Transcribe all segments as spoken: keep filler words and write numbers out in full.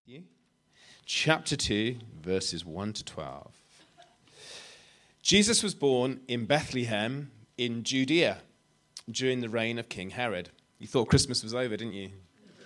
Matthew, chapter two, verses one to twelve. Jesus was born in Bethlehem in Judea during the reign of King Herod. You thought Christmas was over, didn't you?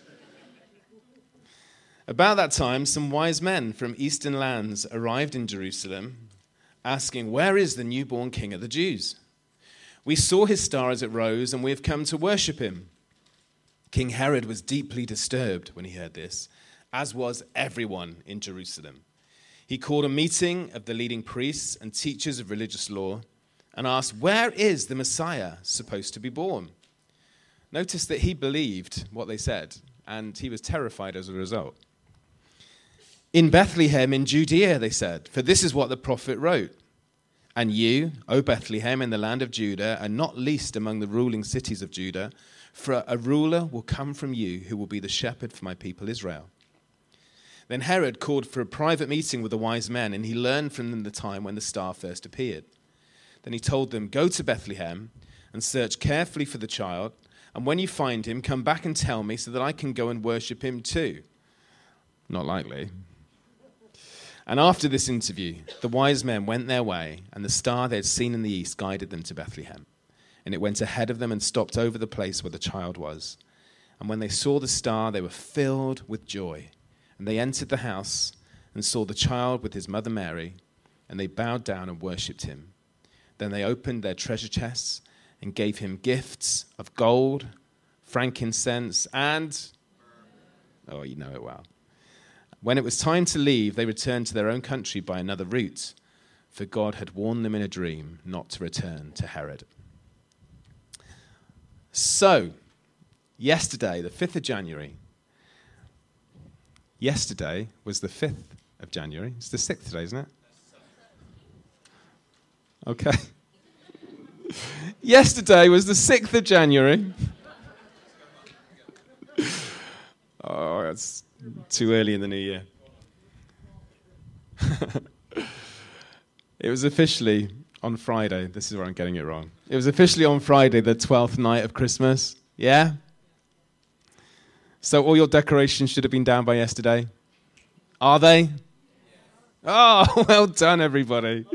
About that time, some wise men from eastern lands arrived in Jerusalem, asking, "Where is the newborn King of the Jews? We saw his star as it rose, and we have come to worship him." King Herod was deeply disturbed when he heard this, as was everyone in Jerusalem. He called a meeting of the leading priests and teachers of religious law and asked, "Where is the Messiah supposed to be born?" Notice that he believed what they said, and he was terrified as a result. "In Bethlehem in Judea," they said, "for this is what the prophet wrote. And you, O Bethlehem, in the land of Judah, are not least among the ruling cities of Judah, for a ruler will come from you who will be the shepherd for my people Israel." Then Herod called for a private meeting with the wise men, and he learned from them the time when the star first appeared. Then he told them, "Go to Bethlehem and search carefully for the child, and when you find him, come back and tell me so that I can go and worship him too." Not likely. And after this interview, the wise men went their way, and the star they had seen in the east guided them to Bethlehem. And it went ahead of them and stopped over the place where the child was. And when they saw the star, they were filled with joy. And they entered the house and saw the child with his mother Mary, and they bowed down and worshipped him. Then they opened their treasure chests and gave him gifts of gold, frankincense, and... oh, you know it well. When it was time to leave, they returned to their own country by another route, for God had warned them in a dream not to return to Herod. So, yesterday, the fifth of January, yesterday was the fifth of January. It's the sixth today, isn't it? Okay. Yesterday was the sixth of January. Oh, it's too early in the new year. It was officially on Friday. This is where I'm getting it wrong. It was officially on Friday, the twelfth night of Christmas. Yeah? So all your decorations should have been down by yesterday. Are they? Oh, well done, everybody.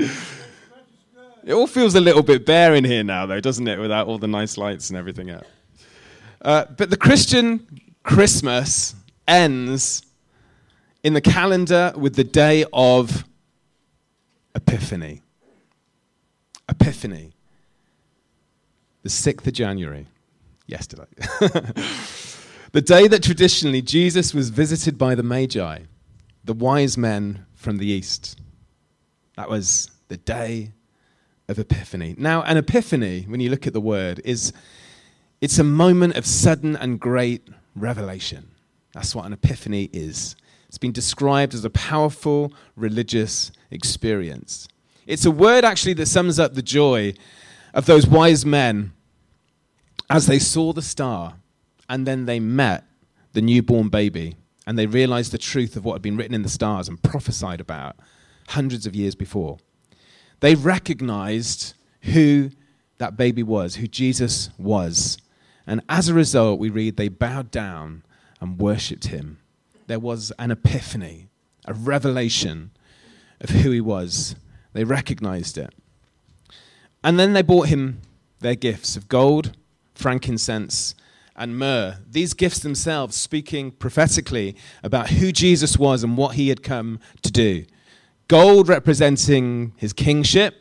It all feels a little bit bare in here now, though, doesn't it, without all the nice lights and everything else. Uh, but the Christian Christmas ends in the calendar with the day of Epiphany. Epiphany. The sixth of January. Yesterday. The day that traditionally Jesus was visited by the Magi, the wise men from the east. That was the day of Epiphany. Now, an epiphany, when you look at the word, is it's a moment of sudden and great revelation. That's what an epiphany is. It's been described as a powerful religious experience. It's a word actually that sums up the joy of those wise men as they saw the star and then they met the newborn baby and they realized the truth of what had been written in the stars and prophesied about hundreds of years before. They recognized who that baby was, who Jesus was. And as a result, we read, they bowed down and worshipped him. There was an epiphany, a revelation of who he was. They recognized it. And then they brought him their gifts of gold, frankincense, and myrrh. These gifts themselves speaking prophetically about who Jesus was and what he had come to do. Gold representing his kingship.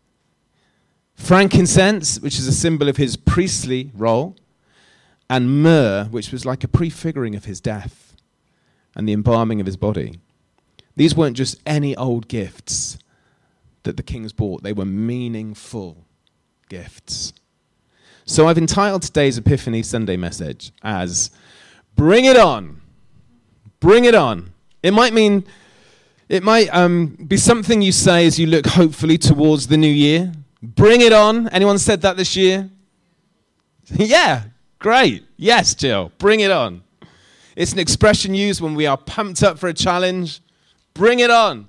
Frankincense, which is a symbol of his priestly role. And myrrh, which was like a prefiguring of his death and the embalming of his body. These weren't just any old gifts that the kings brought. They were meaningful gifts. So I've entitled today's Epiphany Sunday message as, Bring It On. Bring it on. It might mean, it might um, be something you say as you look hopefully towards the new year. Bring it on. Anyone said that this year? Yeah. Great. Yes, Jill. Bring it on. It's an expression used when we are pumped up for a challenge. Bring it on.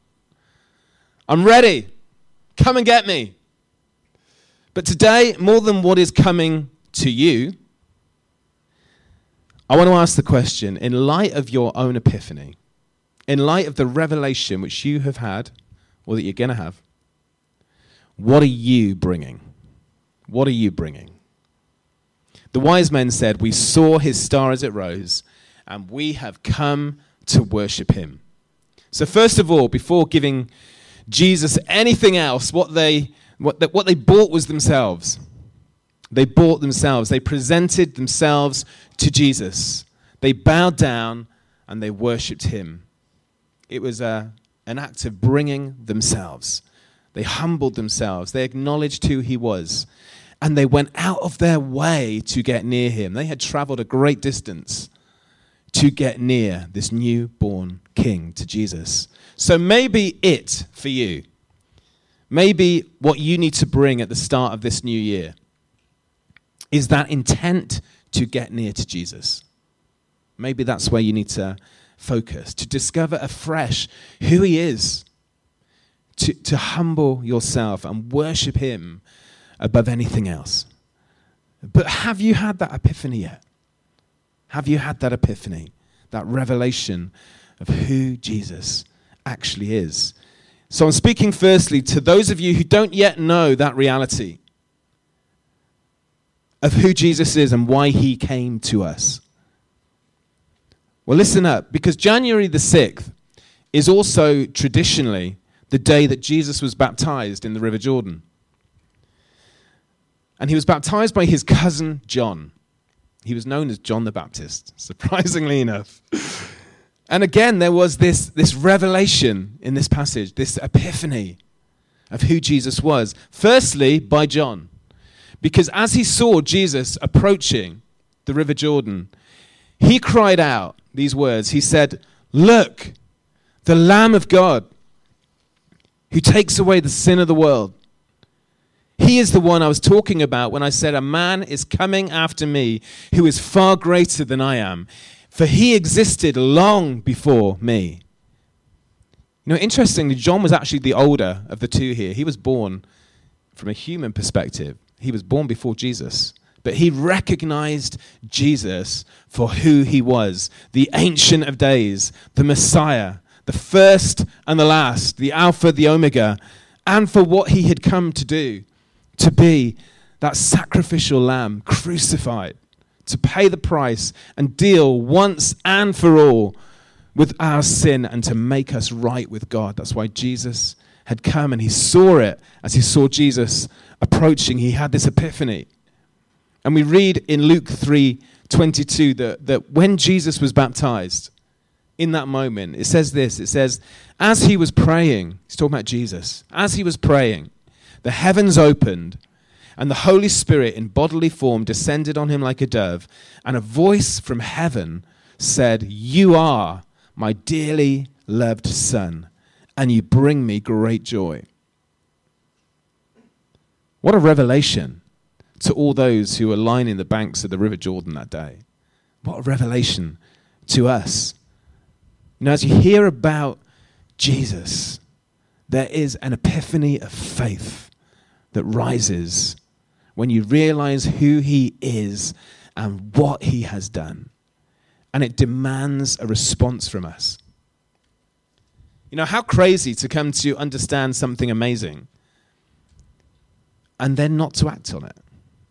I'm ready. Come and get me. But today, more than what is coming to you, I want to ask the question, in light of your own epiphany, in light of the revelation which you have had, or that you're going to have, what are you bringing? What are you bringing? The wise men said, we saw his star as it rose, and we have come to worship him. So first of all, before giving Jesus anything else, what they what they, what they bought was themselves. They bought themselves. They presented themselves to Jesus. They bowed down and they worshipped him. It was a, an act of bringing themselves. They humbled themselves. They acknowledged who he was. And they went out of their way to get near him. They had traveled a great distance to get near this newborn king, to Jesus. So maybe it for you, maybe what you need to bring at the start of this new year is that intent to get near to Jesus. Maybe that's where you need to focus, to discover afresh who he is, to, to humble yourself and worship him above anything else. But have you had that epiphany yet? Have you had that epiphany, that revelation of who Jesus actually is? So I'm speaking firstly to those of you who don't yet know that reality of who Jesus is and why he came to us. Well, listen up, because January the sixth is also traditionally the day that Jesus was baptized in the River Jordan. And he was baptized by his cousin John. He was known as John the Baptist, surprisingly enough. And again, there was this, this revelation in this passage, this epiphany of who Jesus was. Firstly, by John. Because as he saw Jesus approaching the River Jordan, he cried out these words. He said, "Look, the Lamb of God who takes away the sin of the world. He is the one I was talking about when I said a man is coming after me who is far greater than I am, for he existed long before me." You know, interestingly, John was actually the older of the two here. He was born from a human perspective. He was born before Jesus. But he recognized Jesus for who he was, the Ancient of Days, the Messiah, the first and the last, the Alpha, the Omega, and for what he had come to do. To be that sacrificial lamb crucified, to pay the price and deal once and for all with our sin and to make us right with God. That's why Jesus had come, and he saw it as he saw Jesus approaching. He had this epiphany. And we read in Luke three twenty-two that, that when Jesus was baptized, in that moment, it says this, it says, as he was praying, he's talking about Jesus, as he was praying, the heavens opened, and the Holy Spirit in bodily form descended on him like a dove, and a voice from heaven said, "You are my dearly loved Son, and you bring me great joy." What a revelation to all those who were lining the banks of the River Jordan that day. What a revelation to us. You know, as you hear about Jesus, there is an epiphany of faith that rises when you realize who he is and what he has done. And it demands a response from us. You know, how crazy to come to understand something amazing and then not to act on it.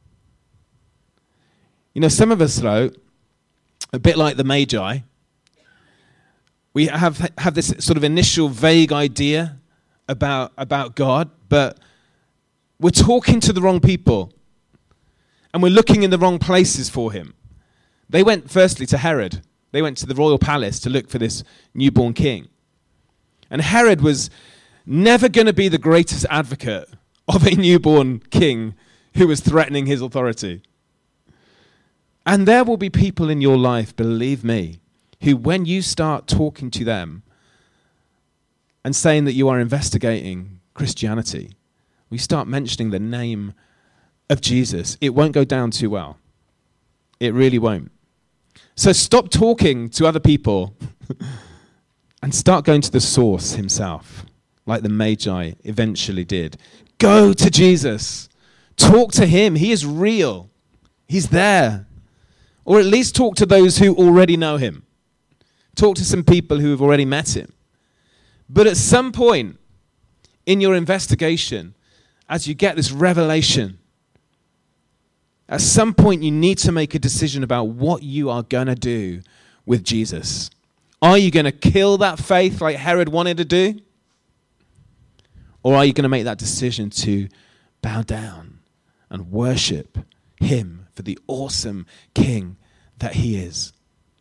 You know, some of us, though, a bit like the Magi, we have have this sort of initial vague idea about, about God, but we're talking to the wrong people, and we're looking in the wrong places for him. They went firstly to Herod. They went to the royal palace to look for this newborn king. And Herod was never going to be the greatest advocate of a newborn king who was threatening his authority. And there will be people in your life, believe me, who when you start talking to them and saying that you are investigating Christianity, we start mentioning the name of Jesus, it won't go down too well. It really won't. So stop talking to other people and start going to the source himself, like the Magi eventually did. Go to Jesus. Talk to him. He is real. He's there. Or at least talk to those who already know him. Talk to some people who have already met him. But at some point in your investigation, as you get this revelation, at some point you need to make a decision about what you are going to do with Jesus. Are you going to kill that faith like Herod wanted to do? Or are you going to make that decision to bow down and worship him for the awesome king that he is?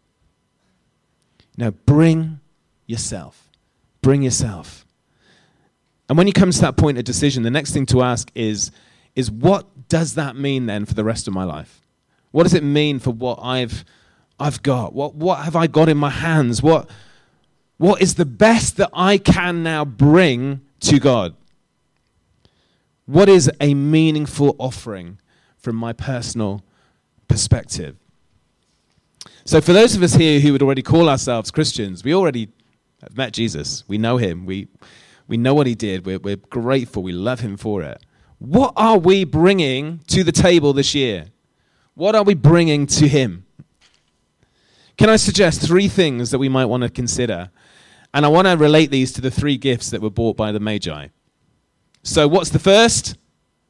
Now, bring yourself. Bring yourself. And when you come to that point of decision, the next thing to ask is, is what does that mean then for the rest of my life? What does it mean for what I've I've got? What what have I got in my hands? What what is the best that I can now bring to God? What is a meaningful offering from my personal perspective? So for those of us here who would already call ourselves Christians, we already have met Jesus. We know him. We we know what he did. We're, we're grateful. We love him for it. What are we bringing to the table this year? What are we bringing to him? Can I suggest three things that we might want to consider? And I want to relate these to the three gifts that were bought by the Magi. So what's the first?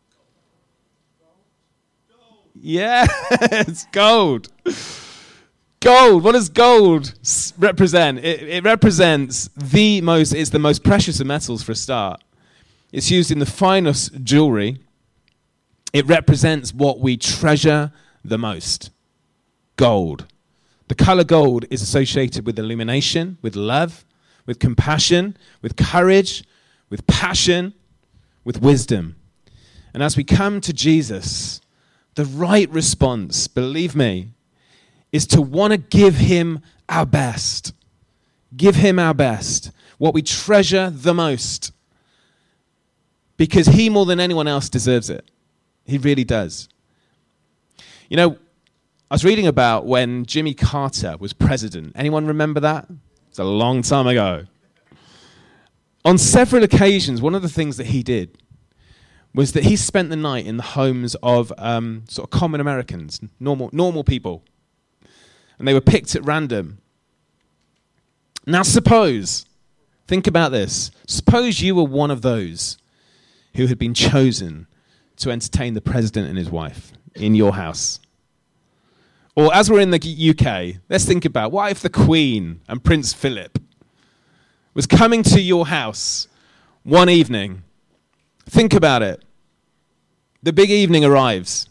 Yeah, it's gold. Gold. What does gold represent? It, it represents the most, it's the most precious of metals for a start. It's used in the finest jewelry. It represents what we treasure the most. Gold. The color gold is associated with illumination, with love, with compassion, with courage, with passion, with wisdom. And as we come to Jesus, the right response, believe me, is to want to give him our best. Give him our best, what we treasure the most. Because he, more than anyone else, deserves it. He really does. You know, I was reading about when Jimmy Carter was president. Anyone remember that? It's a long time ago. On several occasions, one of the things that he did was that he spent the night in the homes of um, sort of common Americans, normal, normal people. And they were picked at random. Now suppose, think about this. Suppose you were one of those who had been chosen to entertain the president and his wife in your house. Or as we're in the U K, let's think about, what if the Queen and Prince Philip was coming to your house one evening? Think about it. The big evening arrives.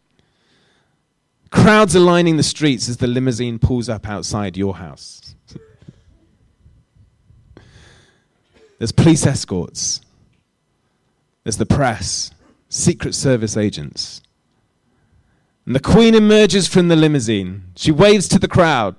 Crowds are lining the streets as the limousine pulls up outside your house. There's police escorts. There's the press, Secret Service agents. And the Queen emerges from the limousine. She waves to the crowd.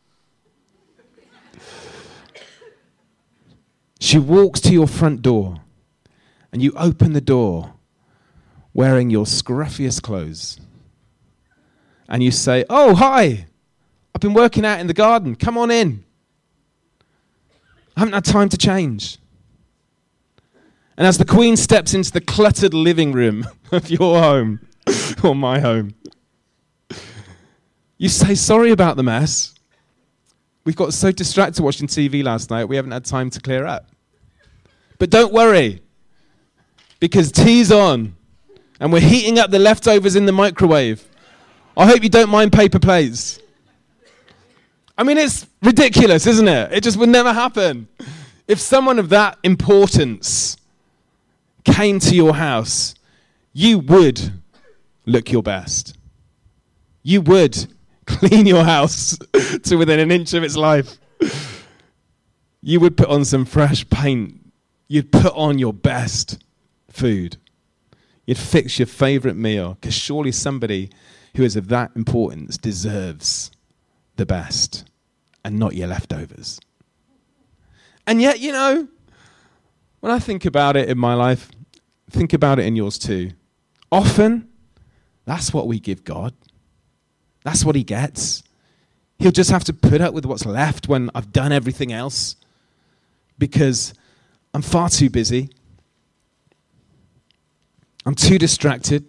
She walks to your front door, and you open the door wearing your scruffiest clothes. And you say, "Oh, hi, I've been working out in the garden. Come on in. I haven't had time to change." And as the Queen steps into the cluttered living room of your home, or my home, you say, "Sorry about the mess. We've got so distracted watching T V last night, we haven't had time to clear up. But don't worry, because tea's on, and we're heating up the leftovers in the microwave. I hope you don't mind paper plates." I mean, it's ridiculous, isn't it? It just would never happen. If someone of that importance came to your house, you would look your best. You would clean your house to within an inch of its life. You would put on some fresh paint. You'd put on your best food. You'd fix your favorite meal, because surely somebody who is of that importance deserves the best and not your leftovers. And yet, you know, when I think about it in my life, think about it in yours too. Often, that's what we give God. That's what he gets. He'll just have to put up with what's left when I've done everything else, because I'm far too busy. I'm too distracted.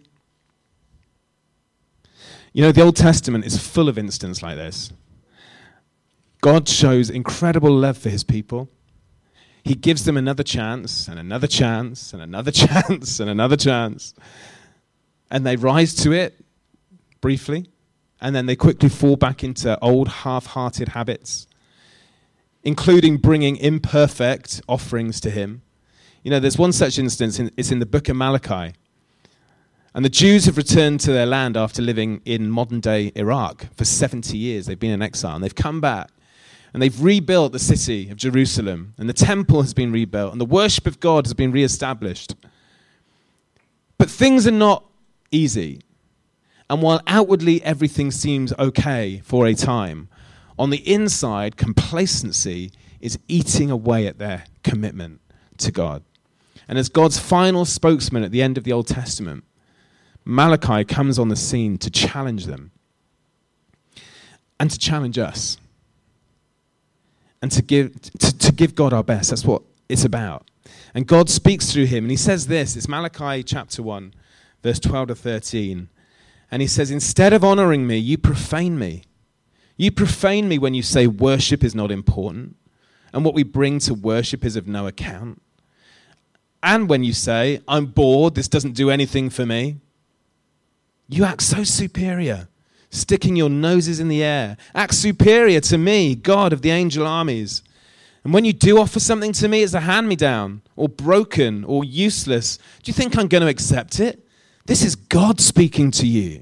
You know, the Old Testament is full of instances like this. God shows incredible love for his people. He gives them another chance and another chance and another chance and another chance. And they rise to it briefly, and then they quickly fall back into old half-hearted habits, including bringing imperfect offerings to him. You know, there's one such instance, in, it's in the book of Malachi. And the Jews have returned to their land after living in modern-day Iraq for seventy years. They've been in exile, and they've come back. And they've rebuilt the city of Jerusalem, and the temple has been rebuilt, and the worship of God has been reestablished. But things are not easy. And while outwardly everything seems okay for a time, on the inside, complacency is eating away at their commitment to God. And as God's final spokesman at the end of the Old Testament, Malachi comes on the scene to challenge them and to challenge us. And to give to, to give God our best. That's what it's about. And God speaks through him. And he says this. It's Malachi chapter one, verse twelve to thirteen. And he says, instead of honoring me, you profane me. You profane me when you say worship is not important. And what we bring to worship is of no account. And when you say, I'm bored, this doesn't do anything for me. You act so superior, sticking your noses in the air. Act superior to me, God of the angel armies. And when you do offer something to me, it's a hand-me-down, or broken, or useless. Do you think I'm going to accept it? This is God speaking to you.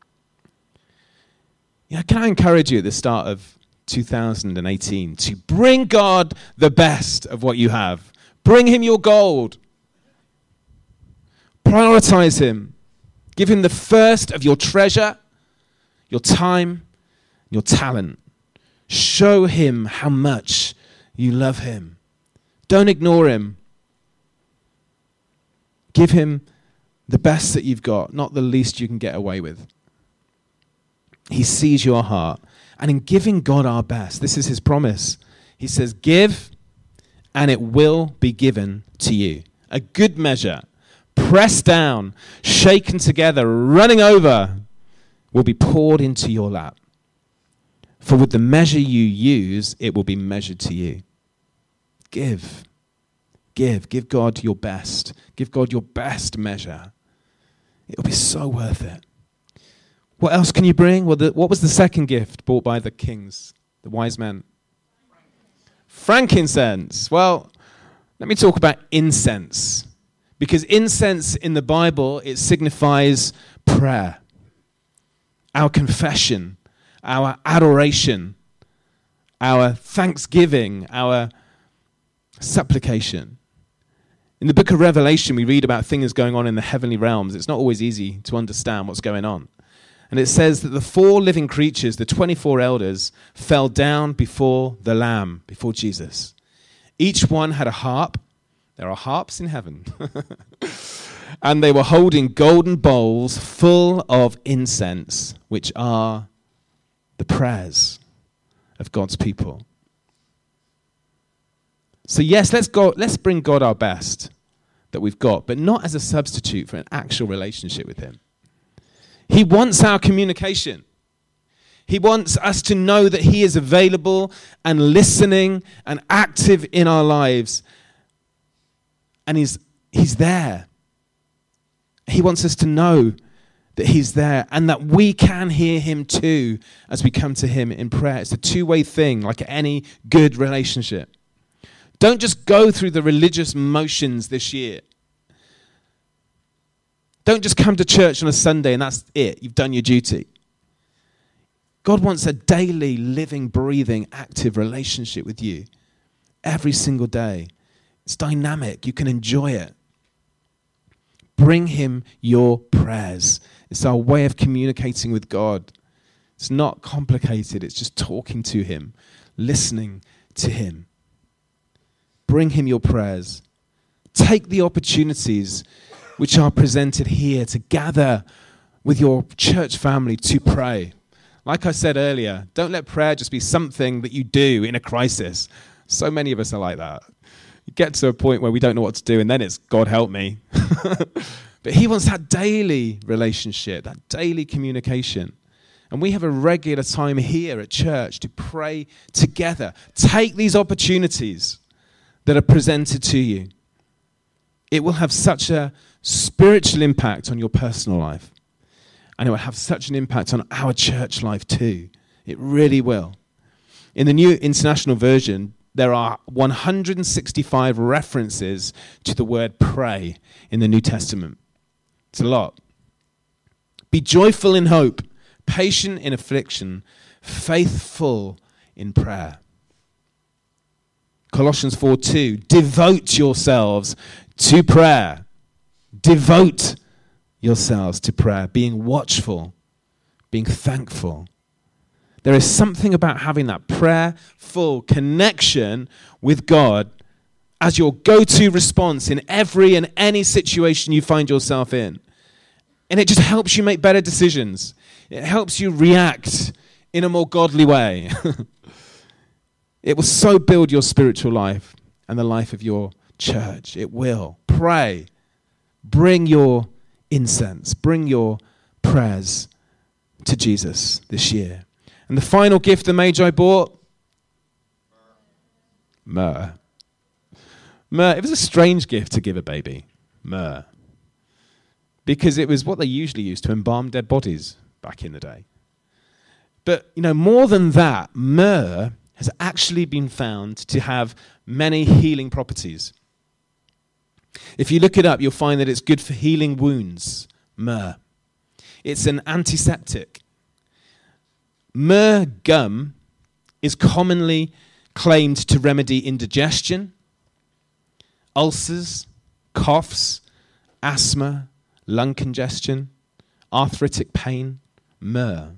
Yeah, can I encourage you at the start of two thousand eighteen to bring God the best of what you have? Bring him your gold. Prioritize him. Give him the first of your treasure, your time, your talent. Show him how much you love him. Don't ignore him. Give him the best that you've got, not the least you can get away with. He sees your heart. And in giving God our best, this is his promise. He says, give, and it will be given to you. A good measure, pressed down, shaken together, running over, will be poured into your lap. For with the measure you use, it will be measured to you. Give. Give. Give God your best. Give God your best measure. It'll be so worth it. What else can you bring? Well, the, what was the second gift brought by the kings, the wise men? Frankincense. Well, let me talk about incense. Because incense in the Bible, it signifies prayer, our confession, our adoration, our thanksgiving, our supplication. In the book of Revelation, we read about things going on in the heavenly realms. It's not always easy to understand what's going on. And it says that the four living creatures, the twenty-four elders, fell down before the Lamb, before Jesus. Each one had a harp. There are harps in heaven. And they were holding golden bowls full of incense, which are the prayers of God's people. So yes, let's go, let's bring God our best that we've got, but not as a substitute for an actual relationship with him. He wants our communication. He wants us to know that he is available and listening and active in our lives. And he's, he's there. He wants us to know that he's there and that we can hear him too as we come to him in prayer. It's a two-way thing, like any good relationship. Don't just go through the religious motions this year. Don't just come to church on a Sunday and that's it. You've done your duty. God wants a daily, living, breathing, active relationship with you every single day. It's dynamic. You can enjoy it. Bring him your prayers. It's our way of communicating with God. It's not complicated. It's just talking to him, listening to him. Bring him your prayers. Take the opportunities which are presented here to gather with your church family to pray. Like I said earlier, don't let prayer just be something that you do in a crisis. So many of us are like that. You get to a point where we don't know what to do, and then it's, God help me. But he wants that daily relationship, that daily communication. And we have a regular time here at church to pray together. Take these opportunities that are presented to you. It will have such a spiritual impact on your personal life. And it will have such an impact on our church life too. It really will. In the New International Version, there are one hundred sixty-five references to the word pray in the New Testament. It's a lot. Be joyful in hope, patient in affliction, faithful in prayer. Colossians four two, devote yourselves to prayer. Devote yourselves to prayer, being watchful, being thankful. There is something about having that prayerful connection with God as your go-to response in every and any situation you find yourself in. And it just helps you make better decisions. It helps you react in a more godly way. It will so build your spiritual life and the life of your church. It will. Pray. Bring your incense. Bring your prayers to Jesus this year. And the final gift the Magi bought? Myrrh. Myrrh. It was a strange gift to give a baby. Myrrh. Because it was what they usually used to embalm dead bodies back in the day. But, you know, more than that, myrrh has actually been found to have many healing properties. If you look it up, you'll find that it's good for healing wounds, myrrh. It's an antiseptic. Myrrh gum is commonly claimed to remedy indigestion, ulcers, coughs, asthma, lung congestion, arthritic pain, myrrh.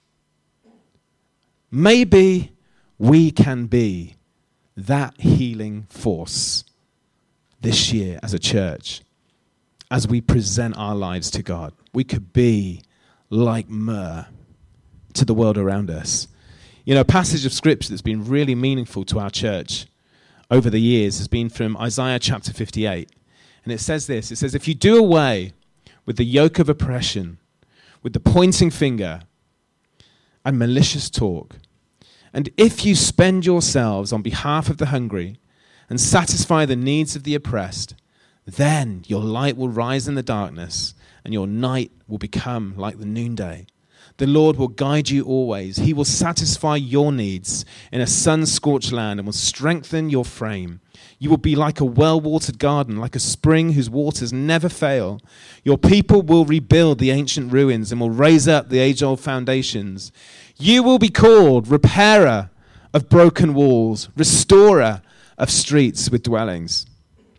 Maybe we can be that healing force this year as a church as we present our lives to God. We could be like myrrh to the world around us. You know, a passage of scripture that's been really meaningful to our church over the years has been from Isaiah chapter fifty-eight. And it says this, it says, if you do away with the yoke of oppression, with the pointing finger and malicious talk, and if you spend yourselves on behalf of the hungry and satisfy the needs of the oppressed, then your light will rise in the darkness and your night will become like the noonday. The Lord will guide you always. He will satisfy your needs in a sun-scorched land and will strengthen your frame. You will be like a well-watered garden, like a spring whose waters never fail. Your people will rebuild the ancient ruins and will raise up the age-old foundations. You will be called repairer of broken walls, restorer of streets with dwellings.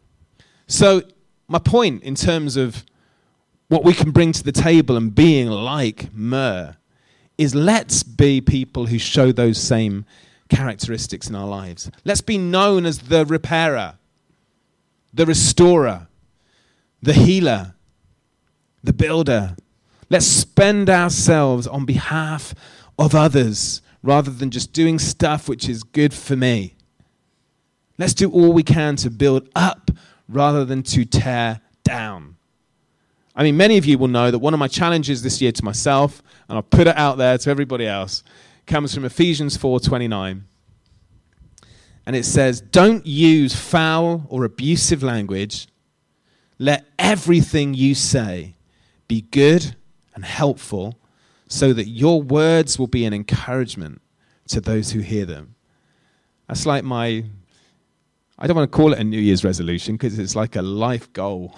So my point in terms of what we can bring to the table and being like myrrh is let's be people who show those same characteristics in our lives. Let's be known as the repairer, the restorer, the healer, the builder. Let's spend ourselves on behalf of others rather than just doing stuff which is good for me. Let's do all we can to build up rather than to tear down. I mean, many of you will know that one of my challenges this year to myself, and I'll put it out there to everybody else, comes from Ephesians four twenty-nine. And it says, don't use foul or abusive language. Let everything you say be good and helpful so that your words will be an encouragement to those who hear them. That's like my, I don't want to call it a New Year's resolution because it's like a life goal.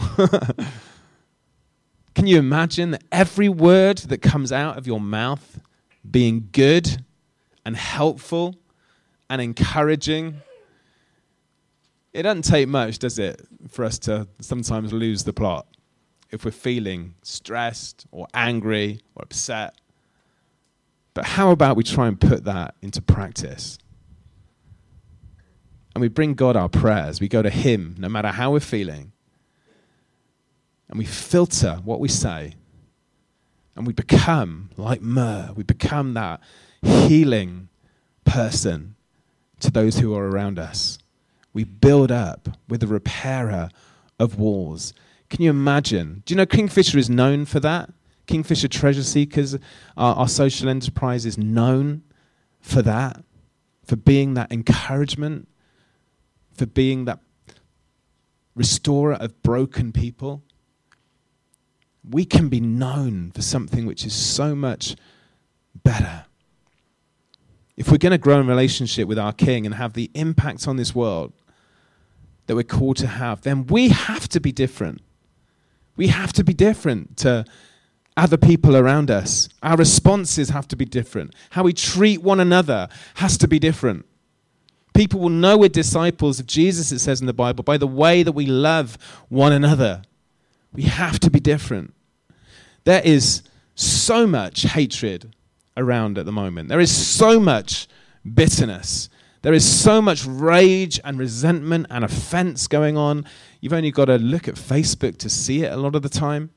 Can you imagine that every word that comes out of your mouth being good and helpful and encouraging? It doesn't take much, does it, for us to sometimes lose the plot if we're feeling stressed or angry or upset. But how about we try and put that into practice? And we bring God our prayers. We go to him no matter how we're feeling. And we filter what we say. And we become like myrrh. We become that healing person to those who are around us. We build up with the repairer of walls. Can you imagine? Do you know Kingfisher is known for that? Kingfisher Treasure Seekers, our, our social enterprise, is known for that, for being that encouragement, for being that restorer of broken people. We can be known for something which is so much better. If we're going to grow in relationship with our King and have the impact on this world that we're called to have, then we have to be different. We have to be different to other people around us. Our responses have to be different. How we treat one another has to be different. People will know we're disciples of Jesus, it says in the Bible, by the way that we love one another. We have to be different. There is so much hatred around at the moment. There is so much bitterness. There is so much rage and resentment and offense going on. You've only got to look at Facebook to see it a lot of the time.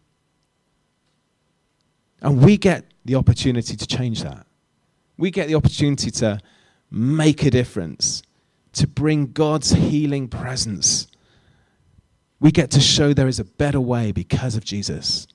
And we get the opportunity to change that. We get the opportunity to make a difference, to bring God's healing presence. We get to show there is a better way because of Jesus.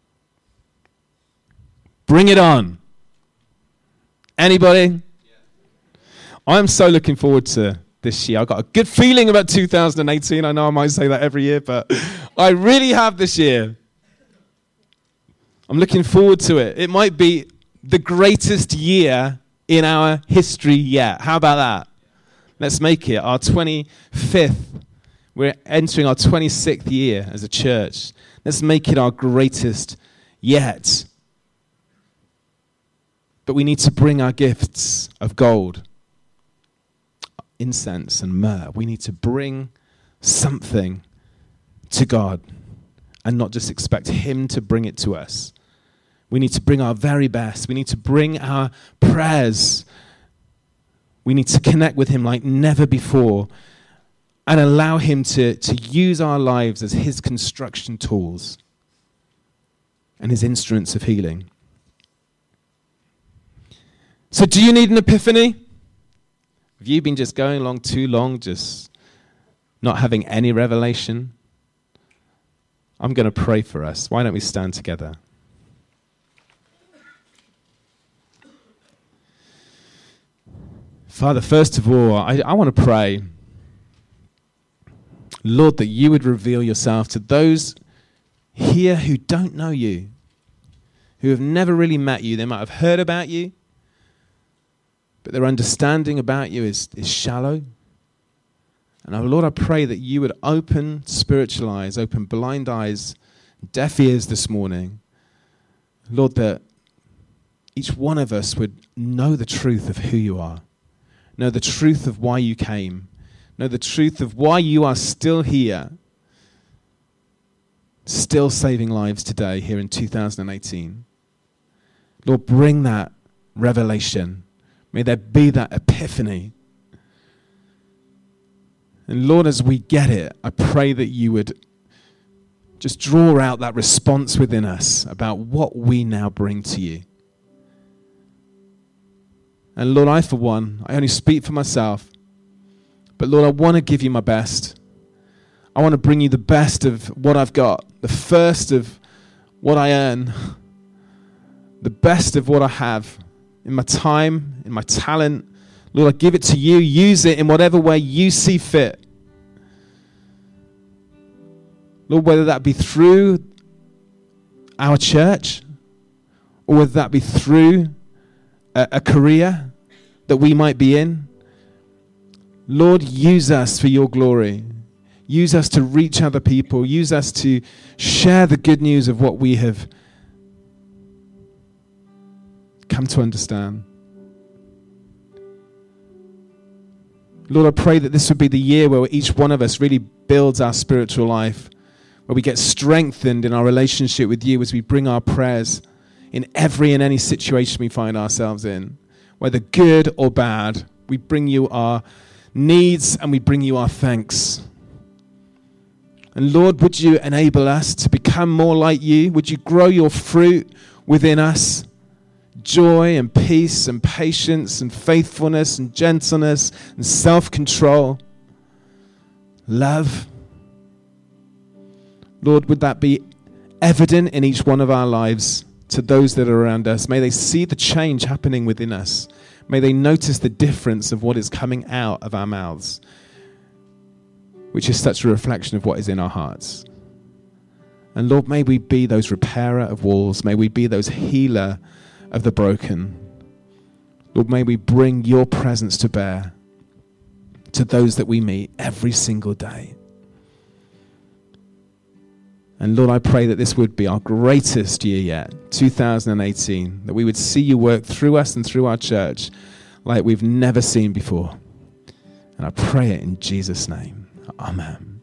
Bring it on. Anybody? Yeah. I'm so looking forward to this year. I've got a good feeling about two thousand eighteen. I know I might say that every year, but I really have this year. I'm looking forward to it. It might be the greatest year in our history yet. How about that? Let's make it our twenty-fifth. We're entering our twenty-sixth year as a church. Let's make it our greatest yet. But we need to bring our gifts of gold, incense and myrrh. We need to bring something to God and not just expect him to bring it to us. We need to bring our very best. We need to bring our prayers. We need to connect with him like never before and allow him to, to use our lives as his construction tools and his instruments of healing. So do you need an epiphany? Have you been just going along too long, just not having any revelation? I'm going to pray for us. Why don't we stand together? Father, first of all, I, I want to pray, Lord, that you would reveal yourself to those here who don't know you, who have never really met you. They might have heard about you, but their understanding about you is, is shallow. And oh, Lord, I pray that you would open spiritual eyes, open blind eyes, deaf ears this morning. Lord, that each one of us would know the truth of who you are, know the truth of why you came, know the truth of why you are still here, still saving lives today here in two thousand eighteen. Lord, bring that revelation. May there be that epiphany. And Lord, as we get it, I pray that you would just draw out that response within us about what we now bring to you. And Lord, I for one, I only speak for myself, but Lord, I want to give you my best. I want to bring you the best of what I've got, the first of what I earn, the best of what I have in my time, in my talent. Lord, I give it to you. Use it in whatever way you see fit. Lord, whether that be through our church or whether that be through a, a career that we might be in. Lord, use us for your glory. Use us to reach other people. Use us to share the good news of what we have come to understand. Lord, I pray that this would be the year where each one of us really builds our spiritual life, where we get strengthened in our relationship with you as we bring our prayers in every and any situation we find ourselves in, whether good or bad. We bring you our needs and we bring you our thanks. And Lord, would you enable us to become more like you? Would you grow your fruit within us? Joy and peace and patience and faithfulness and gentleness and self-control. Love. Lord, would that be evident in each one of our lives to those that are around us. May they see the change happening within us. May they notice the difference of what is coming out of our mouths, which is such a reflection of what is in our hearts. And Lord, may we be those repairer of walls. May we be those healer of the broken. Lord, may we bring your presence to bear to those that we meet every single day. And Lord, I pray that this would be our greatest year yet, two thousand eighteen, that we would see you work through us and through our church like we've never seen before. And I pray it in Jesus' name. Amen.